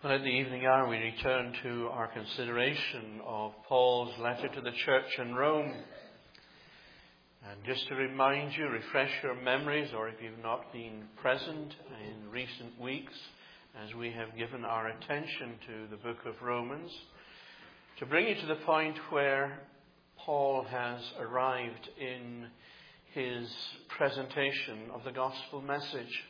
Well, in the evening hour, we return to our consideration of Paul's letter to the church in Rome. And just to remind you, refresh your memories, or if you've not been present in recent weeks, as we have given our attention to the book of Romans, to bring you to the point where Paul has arrived in his presentation of the gospel message.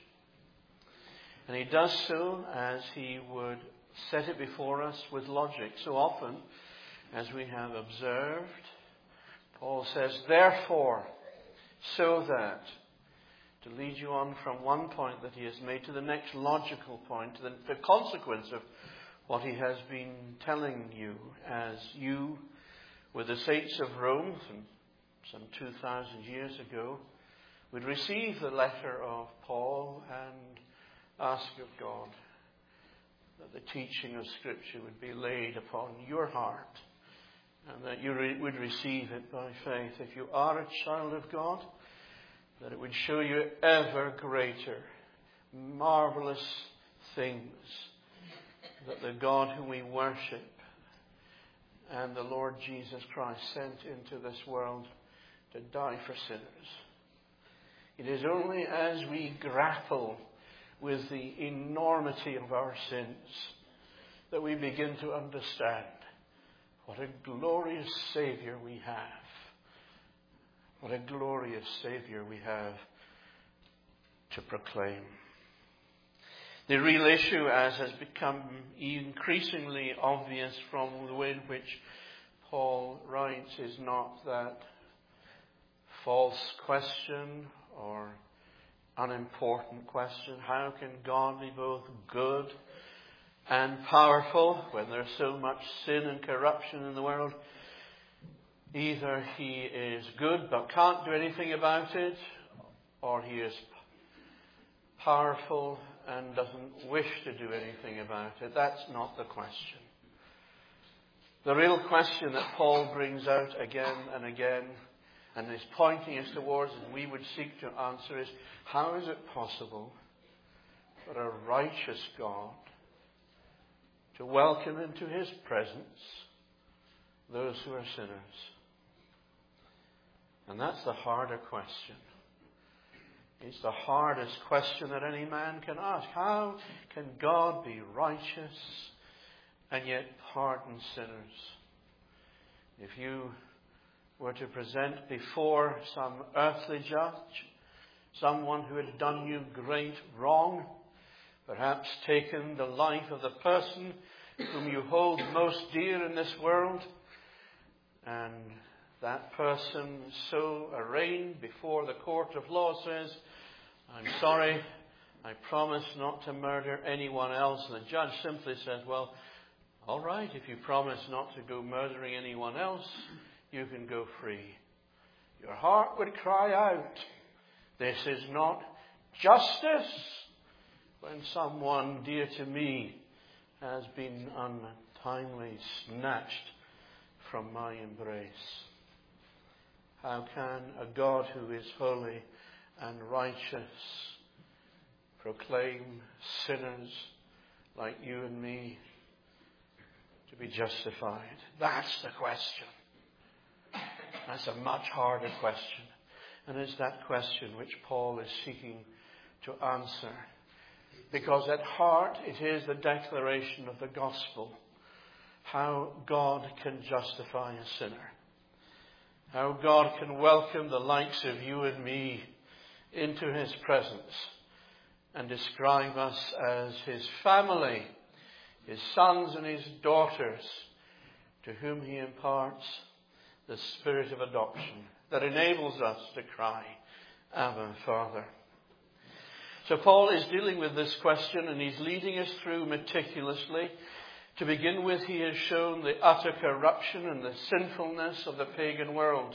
And he does so as he would set it before us with logic. So often, as we have observed, Paul says, therefore, so that, to lead you on from one point that he has made to the next logical point, to the consequence of what he has been telling you, as you, with the saints of Rome, some 2,000 years ago, would receive the letter of Paul and ask of God that the teaching of Scripture would be laid upon your heart and that you would receive it by faith. If you are a child of God, that it would show you ever greater, marvelous things that the God whom we worship and the Lord Jesus Christ sent into this world to die for sinners. It is only as we grapple with the enormity of our sins that we begin to understand what a glorious Savior we have. What a glorious Savior we have to proclaim. The real issue, as has become increasingly obvious from the way in which Paul writes, is not that false question or unimportant question. How can God be both good and powerful when there's so much sin and corruption in the world? Either he is good but can't do anything about it, or he is powerful and doesn't wish to do anything about it. That's not the question. The real question that Paul brings out again and again and is pointing us towards, and we would seek to answer, is how is it possible for a righteous God to welcome into his presence those who are sinners? And that's the harder question. It's the hardest question that any man can ask. How can God be righteous and yet pardon sinners? If you were to present before some earthly judge, someone who had done you great wrong, perhaps taken the life of the person whom you hold most dear in this world, and that person so arraigned before the court of law says, I'm sorry, I promise not to murder anyone else. And the judge simply says, well, all right, if you promise not to go murdering anyone else, you can go free. Your heart would cry out, this is not justice when someone dear to me has been untimely snatched from my embrace. How can a God who is holy and righteous proclaim sinners like you and me to be justified? That's the question. That's a much harder question. And it's that question which Paul is seeking to answer. Because at heart it is the declaration of the gospel. How God can justify a sinner. How God can welcome the likes of you and me into his presence and describe us as his family, his sons and his daughters, to whom he imparts the spirit of adoption that enables us to cry, Abba, Father. So Paul is dealing with this question, and he's leading us through meticulously. To begin with, he has shown the utter corruption and the sinfulness of the pagan world.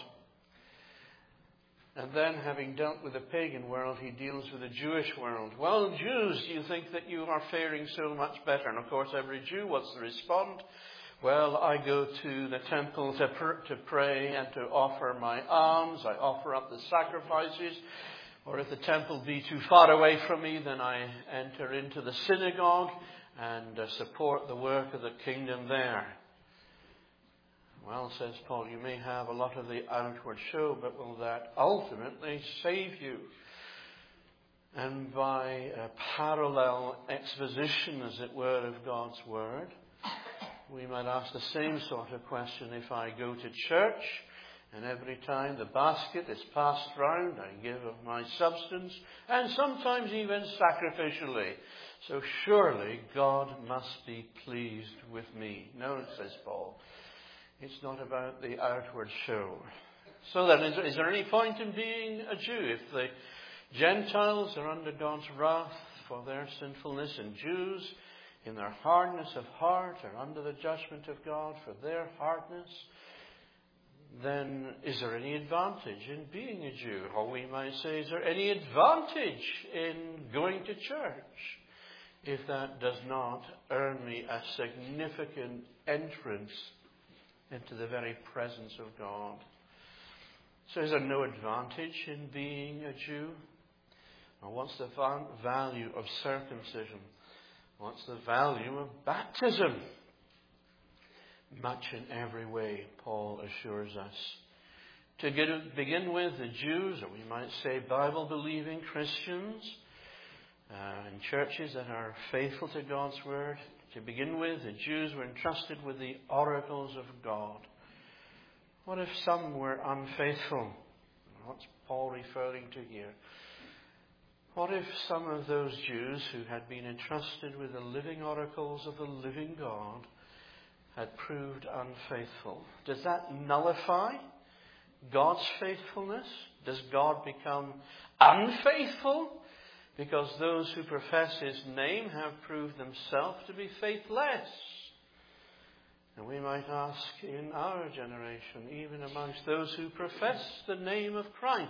And then, having dealt with the pagan world, he deals with the Jewish world. Well, Jews, you think that you are faring so much better. And of course, every Jew wants to respond. Well, I go to the temple to pray and to offer my alms. I offer up the sacrifices. Or if the temple be too far away from me, then I enter into the synagogue and support the work of the kingdom there. Well, says Paul, you may have a lot of the outward show, but will that ultimately save you? And by a parallel exposition, as it were, of God's Word, we might ask the same sort of question. If I go to church, and every time the basket is passed round, I give of my substance, and sometimes even sacrificially, so surely God must be pleased with me. No, says Paul, it's not about the outward show. So then, is there any point in being a Jew? If the Gentiles are under God's wrath for their sinfulness, and Jews in their hardness of heart are under the judgment of God for their hardness, then is there any advantage in being a Jew? Or we might say, is there any advantage in going to church if that does not earn me a significant entrance into the very presence of God? So is there no advantage in being a Jew? Or what's the value of circumcision? What's the value of baptism? Much in every way, Paul assures us. To begin with, the Jews, or we might say Bible-believing Christians, in churches that are faithful to God's Word, to begin with, the Jews were entrusted with the oracles of God. What if some were unfaithful? What's Paul referring to here? What if some of those Jews who had been entrusted with the living oracles of the living God had proved unfaithful? Does that nullify God's faithfulness? Does God become unfaithful because those who profess His name have proved themselves to be faithless? And we might ask in our generation, even amongst those who profess the name of Christ,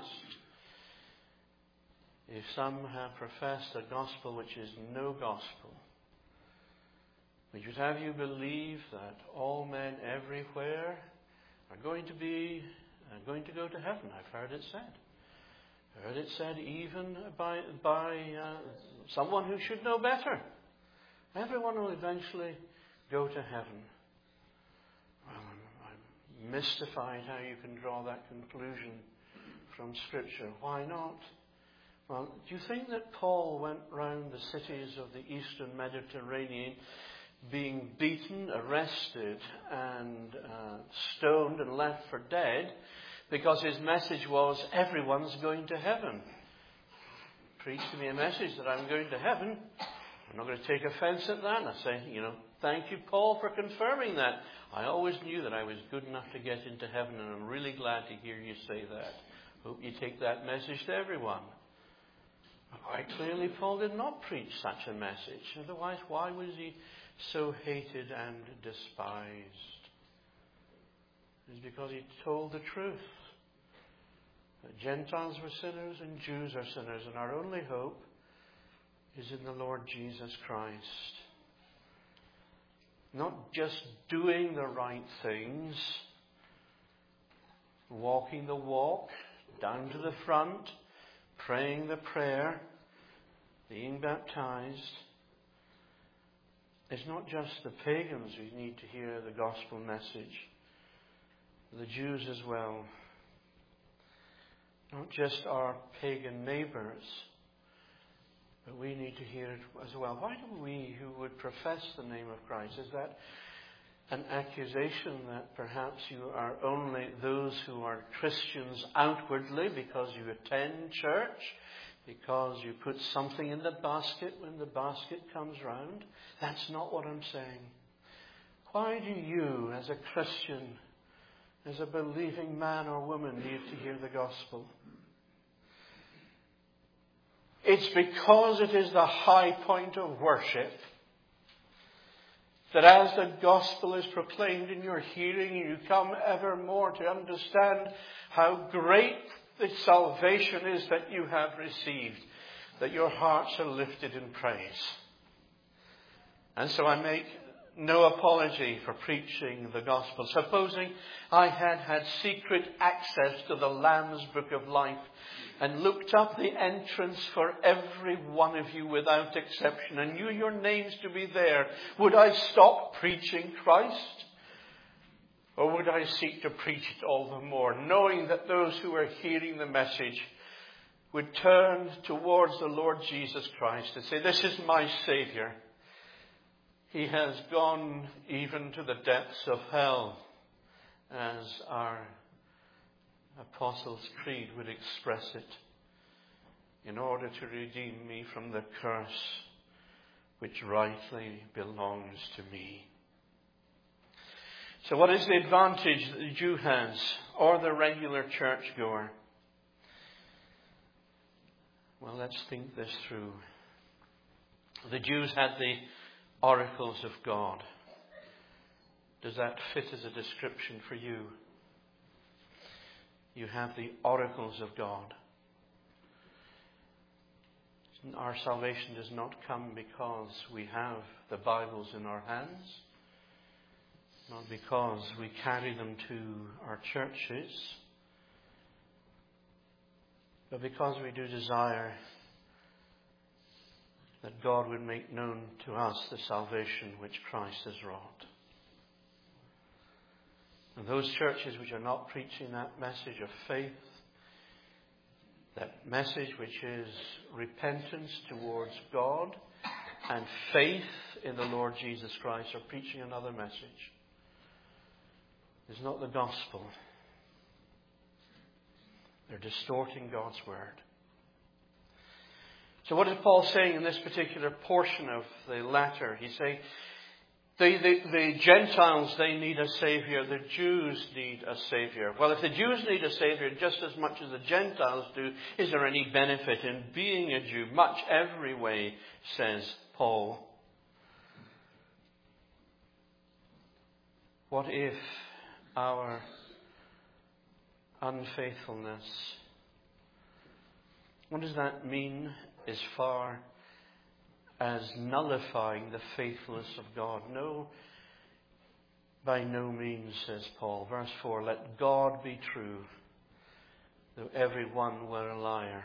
if some have professed a gospel which is no gospel, which would have you believe that all men everywhere are going to go to heaven. I've heard it said. I've heard it said even by someone who should know better. Everyone will eventually go to heaven. Well, I'm mystified how you can draw that conclusion from Scripture. Why not? Well, do you think that Paul went round the cities of the Eastern Mediterranean being beaten, arrested, and stoned and left for dead because his message was, everyone's going to heaven? Preach to me a message that I'm going to heaven. I'm not going to take offense at that. And I say, thank you, Paul, for confirming that. I always knew that I was good enough to get into heaven, and I'm really glad to hear you say that. Hope you take that message to everyone. Quite clearly, Paul did not preach such a message. Otherwise, why was he so hated and despised? It's because he told the truth. That Gentiles were sinners and Jews are sinners, and our only hope is in the Lord Jesus Christ. Not just doing the right things, walking the walk, down to the front, praying the prayer, being baptized. It's not just the pagans who need to hear the gospel message. The Jews as well. Not just our pagan neighbours, but we need to hear it as well. Why do we who would profess the name of Christ, is that an accusation that perhaps you are only those who are Christians outwardly because you attend church, because you put something in the basket when the basket comes round? That's not what I'm saying. Why do you, as a Christian, as a believing man or woman, need to hear the gospel? It's because it is the high point of worship, that as the gospel is proclaimed in your hearing, you come ever more to understand how great the salvation is that you have received, that your hearts are lifted in praise. And so I make no apology for preaching the gospel. Supposing I had secret access to the Lamb's Book of Life and looked up the entrance for every one of you without exception and knew your names to be there, would I stop preaching Christ? Or would I seek to preach it all the more, knowing that those who are hearing the message would turn towards the Lord Jesus Christ and say, this is my Saviour. He has gone even to the depths of hell, as our Apostles' Creed would express it, in order to redeem me from the curse which rightly belongs to me. So what is the advantage that the Jew has, or the regular churchgoer? Well, let's think this through. The Jews had the oracles of God. Does that fit as a description for you? You have the oracles of God. Our salvation does not come because we have the Bibles in our hands, not because we carry them to our churches, but because we do desire that God would make known to us the salvation which Christ has wrought. And those churches which are not preaching that message of faith, that message which is repentance towards God and faith in the Lord Jesus Christ, are preaching another message. It's not the gospel. They're distorting God's word. So what is Paul saying in this particular portion of the letter? He's saying the Gentiles, they need a Saviour. The Jews need a Saviour. Well, if the Jews need a Saviour just as much as the Gentiles do, is there any benefit in being a Jew? Much every way, says Paul. What if our unfaithfulness, what does that mean as far as nullifying the faithfulness of God? No, by no means, says Paul. Verse 4, let God be true, though every one were a liar.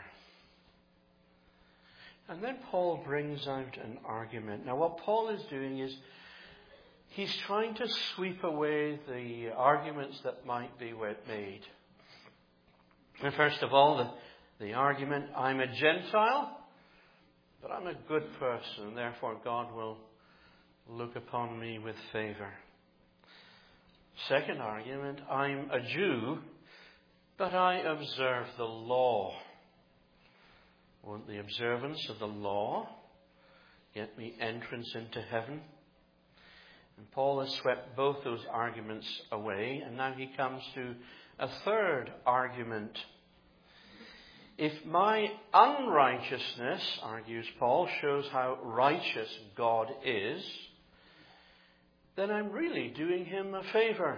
And then Paul brings out an argument. Now what Paul is doing is he's trying to sweep away the arguments that might be made. And first of all, the argument, I'm a Gentile, but I'm a good person, and therefore God will look upon me with favour. Second argument, I'm a Jew, but I observe the law. Won't the observance of the law get me entrance into heaven? And Paul has swept both those arguments away, and now he comes to a third argument. If my unrighteousness, argues Paul, shows how righteous God is, then I'm really doing him a favour.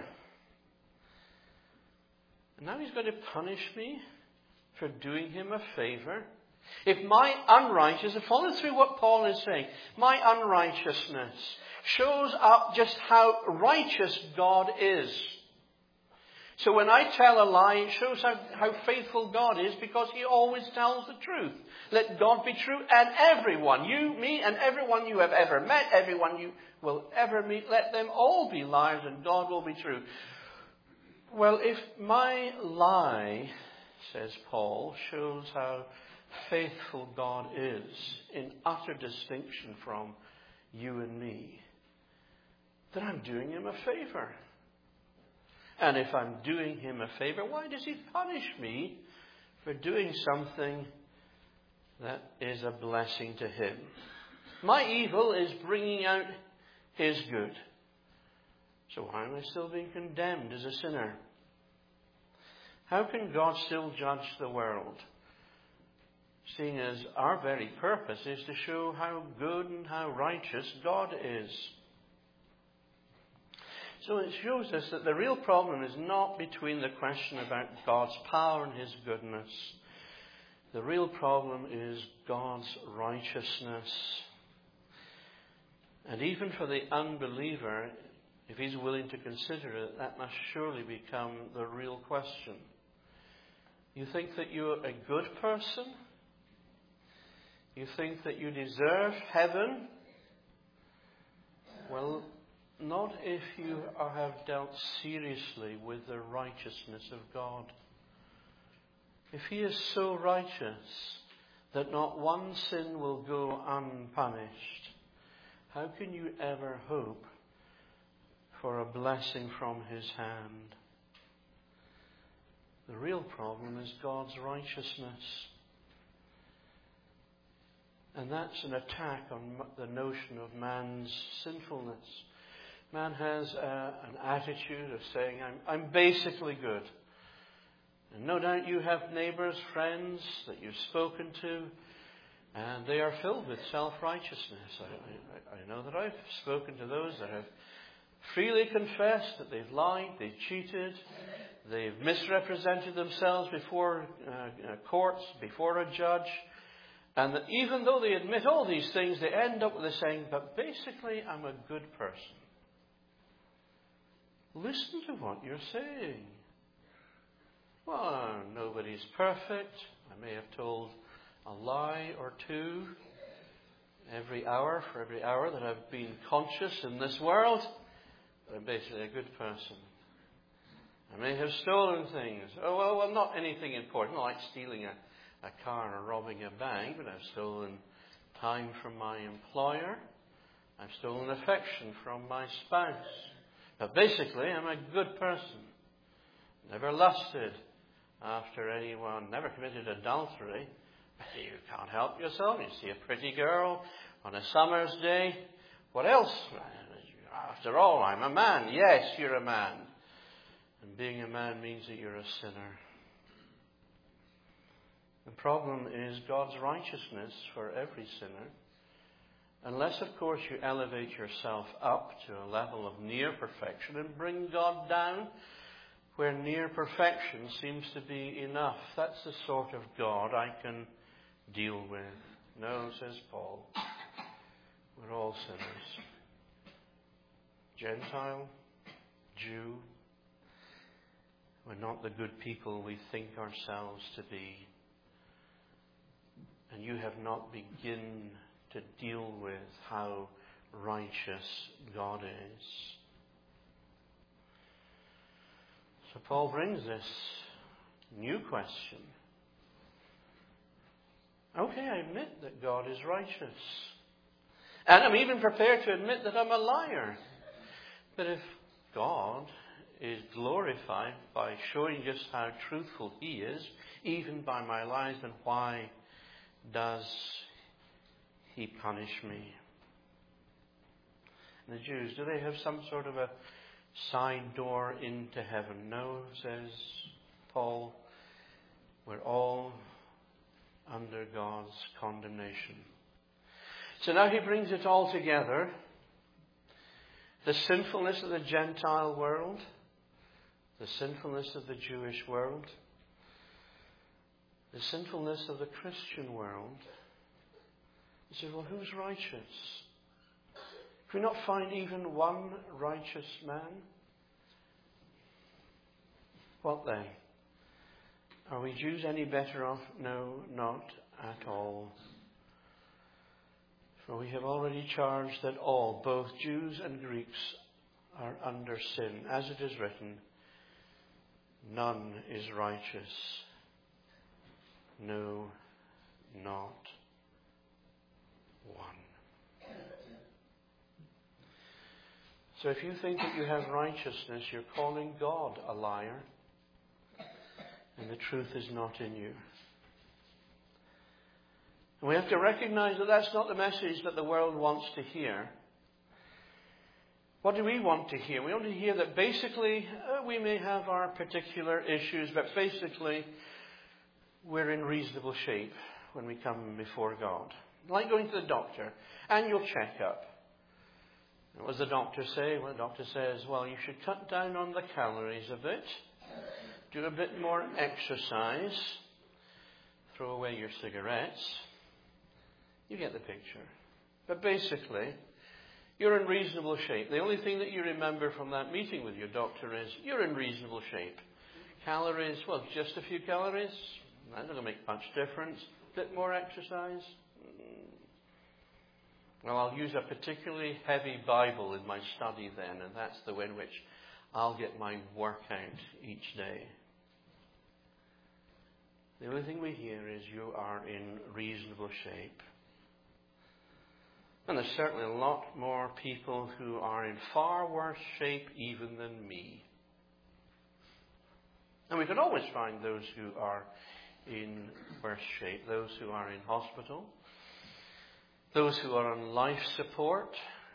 And now he's going to punish me for doing him a favour. If my unrighteousness, follow through what Paul is saying, my unrighteousness shows up just how righteous God is. So when I tell a lie, it shows how faithful God is, because he always tells the truth. Let God be true, and everyone, you, me, and everyone you have ever met, everyone you will ever meet, let them all be liars, and God will be true. Well, if my lie, says Paul, shows how faithful God is, in utter distinction from you and me, then I'm doing him a favour. And if I'm doing him a favour, why does he punish me for doing something that is a blessing to him? My evil is bringing out his good. So why am I still being condemned as a sinner? How can God still judge the world, seeing as our very purpose is to show how good and how righteous God is? So it shows us that the real problem is not between the question about God's power and his goodness. The real problem is God's righteousness. And even for the unbeliever, if he's willing to consider it, that must surely become the real question. You think that you're a good person? You think that you deserve heaven? Well, not if you have dealt seriously with the righteousness of God. If he is so righteous that not one sin will go unpunished, how can you ever hope for a blessing from his hand? The real problem is God's righteousness. And that's an attack on the notion of man's sinfulness. Man has an attitude of saying, I'm basically good. And no doubt you have neighbors, friends that you've spoken to, and they are filled with self-righteousness. I know that I've spoken to those that have freely confessed that they've lied, they've cheated, they've misrepresented themselves before courts, before a judge. And that even though they admit all these things, they end up with the saying, but basically I'm a good person. Listen to what you're saying. Well, nobody's perfect. I may have told a lie or two every hour that I've been conscious in this world. But I'm basically a good person. I may have stolen things. Oh, well, not anything important, like stealing a car or robbing a bank, but I've stolen time from my employer. I've stolen affection from my spouse. But basically, I'm a good person. Never lusted after anyone, never committed adultery. You can't help yourself. You see a pretty girl on a summer's day. What else? After all, I'm a man. Yes, you're a man. And being a man means that you're a sinner. The problem is God's righteousness for every sinner. Unless, of course, you elevate yourself up to a level of near perfection and bring God down where near perfection seems to be enough. That's the sort of God I can deal with. No, says Paul, we're all sinners. Gentile, Jew, we're not the good people we think ourselves to be. And you have not begun to deal with how righteous God is. So Paul brings this new question. Okay, I admit that God is righteous. And I'm even prepared to admit that I'm a liar. But if God is glorified by showing just how truthful he is, even by my lies, then why does he punish me? And the Jews, do they have some sort of a side door into heaven? No, says Paul. We're all under God's condemnation. So now he brings it all together. The sinfulness of the Gentile world, the sinfulness of the Jewish world, the sinfulness of the Christian world. He says, well, who's righteous? Can we not find even one righteous man? What then? Are we Jews any better off? No, not at all. For we have already charged that all, both Jews and Greeks, are under sin. As it is written, none is righteous. No, not one. So if you think that you have righteousness, you're calling God a liar, and the truth is not in you. And we have to recognize that that's not the message that the world wants to hear. What do we want to hear? We want to hear that basically we may have our particular issues, but basically we're in reasonable shape when we come before God. Like going to the doctor, annual checkup. What does the doctor say? Well, the doctor says, well, you should cut down on the calories a bit, do a bit more exercise, throw away your cigarettes. You get the picture. But basically, You're in reasonable shape. The only thing that you remember from that meeting with your doctor is you're in reasonable shape. Calories, well, just a few calories. That's not going to make much difference. A bit more exercise. Well, I'll use a particularly heavy Bible in my study then, and that's the way in which I'll get my workout each day. The only thing we hear is you are in reasonable shape. And there's certainly a lot more people who are in far worse shape even than me. And we can always find those who are in worse shape, those who are in hospital, those who are on life support,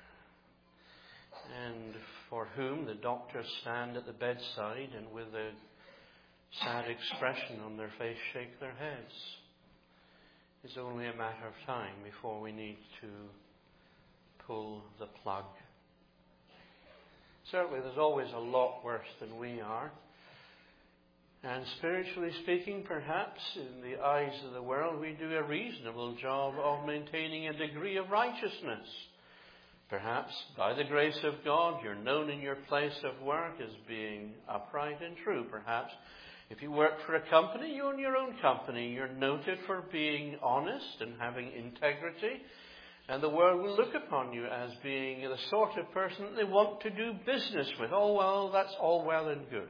and for whom the doctors stand at the bedside and with a sad expression on their face shake their heads. It's only a matter of time before we need to pull the plug. Certainly there's always a lot worse than we are. And spiritually speaking, perhaps, in the eyes of the world, we do a reasonable job of maintaining a degree of righteousness. Perhaps, by the grace of God, you're known in your place of work as being upright and true. Perhaps, if you work for a company, you own your own company. You're noted for being honest and having integrity. And the world will look upon you as being the sort of person that they want to do business with. Oh, well, that's all well and good.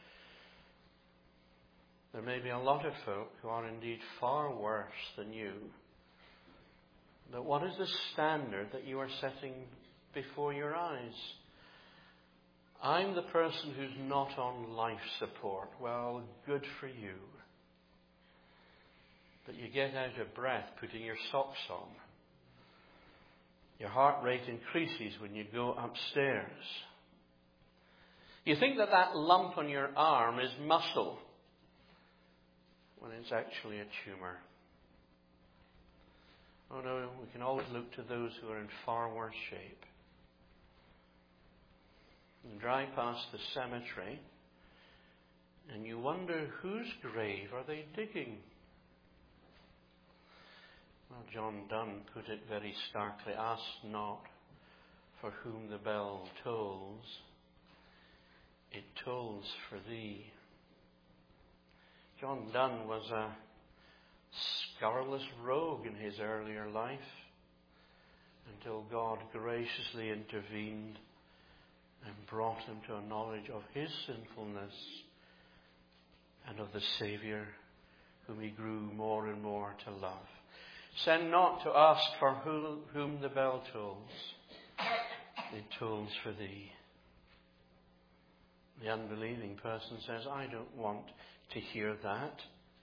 There may be a lot of folk who are indeed far worse than you. But what is the standard that you are setting before your eyes? I'm the person who's not on life support. Well, good for you. But you get out of breath putting your socks on. Your heart rate increases when you go upstairs. You think that that lump on your arm is muscle, when it's actually a tumour. Oh no, we can always look to those who are in far worse shape. You drive past the cemetery and you wonder whose grave are they digging? Well, John Donne put it very starkly, ask not for whom the bell tolls, it tolls for thee. John Donne was a scurrilous rogue in his earlier life until God graciously intervened and brought him to a knowledge of his sinfulness and of the Saviour whom he grew more and more to love. Send not to ask for whom the bell tolls, it tolls for thee. The unbelieving person says, I don't want to hear that.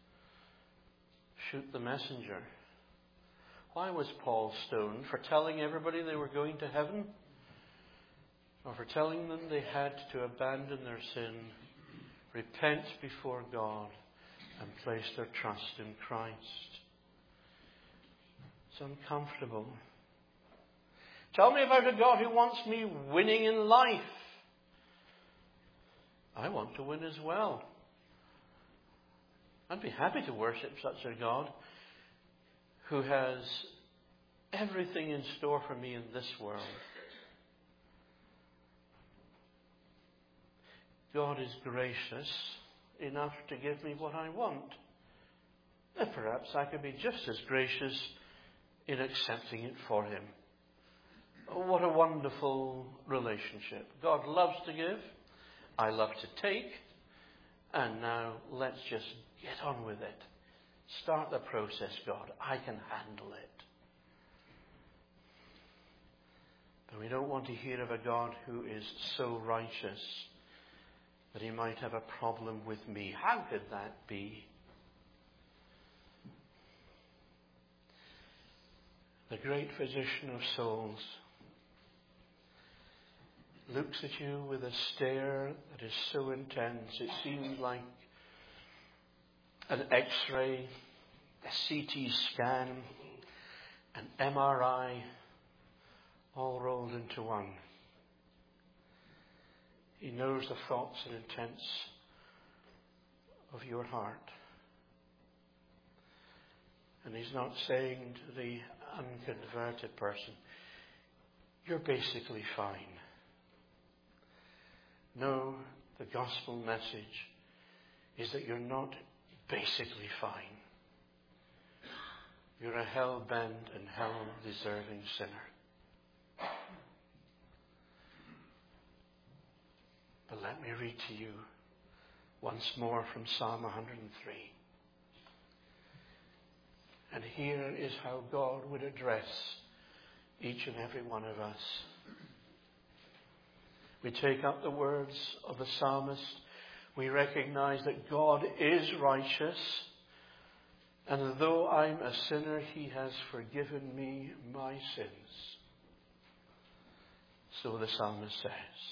Shoot the messenger. Why was Paul stoned? For telling everybody they were going to heaven? Or for telling them they had to abandon their sin, repent before God, and place their trust in Christ? It's uncomfortable. Tell me about a God who wants me winning in life. I want to win as well. I'd be happy to worship such a God who has everything in store for me in this world. God is gracious enough to give me what I want. And perhaps I could be just as gracious in accepting it for him. Oh, what a wonderful relationship. God loves to give. I love to take. And now let's just get on with it. Start the process, God. I can handle it. But we don't want to hear of a God who is so righteous that he might have a problem with me. How could that be? The great physician of souls looks at you with a stare that is so intense. It seems like an X-ray, a CT scan, an MRI, all rolled into one. He knows the thoughts and intents of your heart. And he's not saying to the unconverted person, you're basically fine. No, the gospel message is that you're not basically fine. You're a hell-bent and hell-deserving sinner. But let me read to you once more from Psalm 103. And here is how God would address each and every one of us. We take up the words of the psalmist. We recognize that God is righteous. And though I'm a sinner, He has forgiven me my sins. So the psalmist says,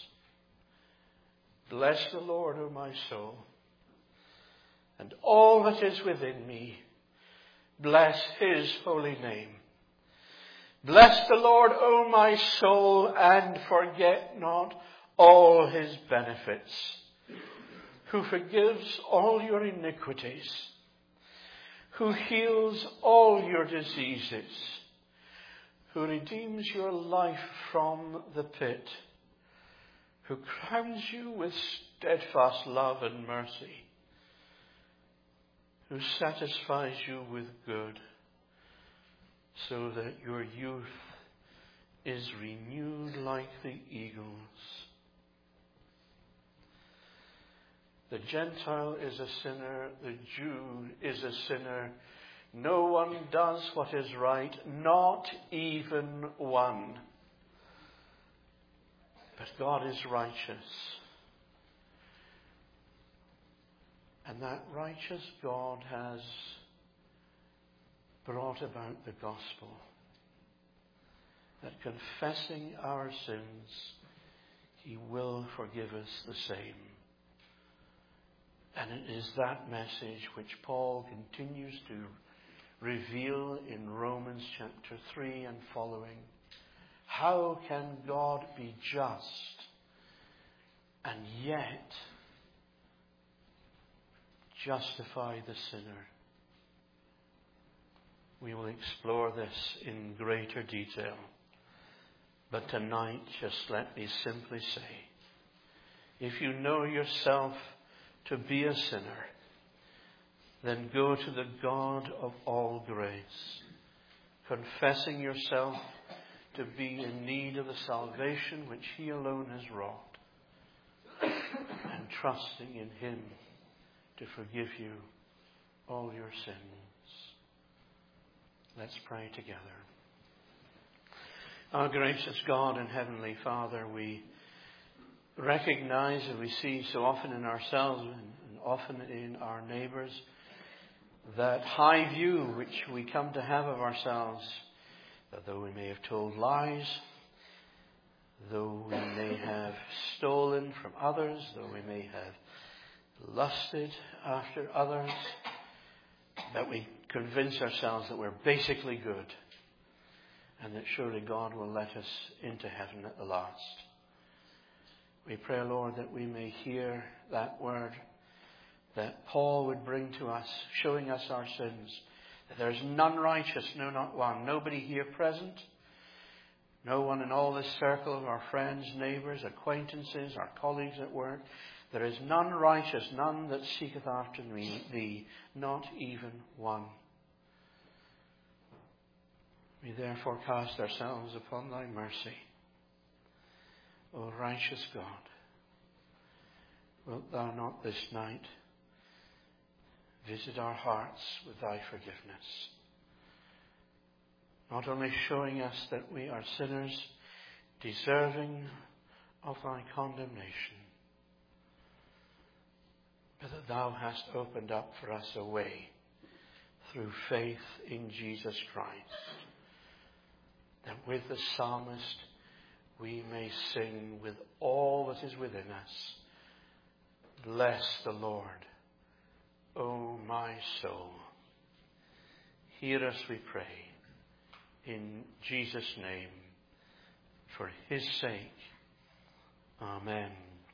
bless the Lord, O my soul, and all that is within me. Bless His holy name. Bless the Lord, O my soul, and forget not all His benefits, who forgives all your iniquities, who heals all your diseases, who redeems your life from the pit, who crowns you with steadfast love and mercy, who satisfies you with good, so that your youth is renewed like the eagles. The Gentile is a sinner, the Jew is a sinner. No one does what is right, not even one. But God is righteous. And that righteous God has brought about the gospel. That confessing our sins, He will forgive us the same. And it is that message which Paul continues to reveal in Romans chapter 3 and following. How can God be just and yet justify the sinner? We will explore this in greater detail. But tonight, just let me simply say, if you know yourself to be a sinner, then go to the God of all grace, confessing yourself to be in need of the salvation which He alone has wrought, and trusting in Him to forgive you all your sins. Let's pray together. Our gracious God and Heavenly Father, we recognize and we see so often in ourselves and often in our neighbours that high view which we come to have of ourselves, that though we may have told lies, though we may have stolen from others, though we may have lusted after others, that we convince ourselves that we're basically good and that surely God will let us into heaven at the last. We pray, Lord, that we may hear that word that Paul would bring to us, showing us our sins, that there is none righteous, no, not one. Nobody here present, no one in all this circle of our friends, neighbours, acquaintances, our colleagues at work. There is none righteous, none that seeketh after thee, not even one. We therefore cast ourselves upon thy mercy. O righteous God, wilt thou not this night visit our hearts with thy forgiveness? Not only showing us that we are sinners deserving of thy condemnation, but that thou hast opened up for us a way through faith in Jesus Christ, that with the psalmist we may sing with all that is within us, bless the Lord, O my soul. Hear us, we pray, in Jesus' name, for His sake. Amen.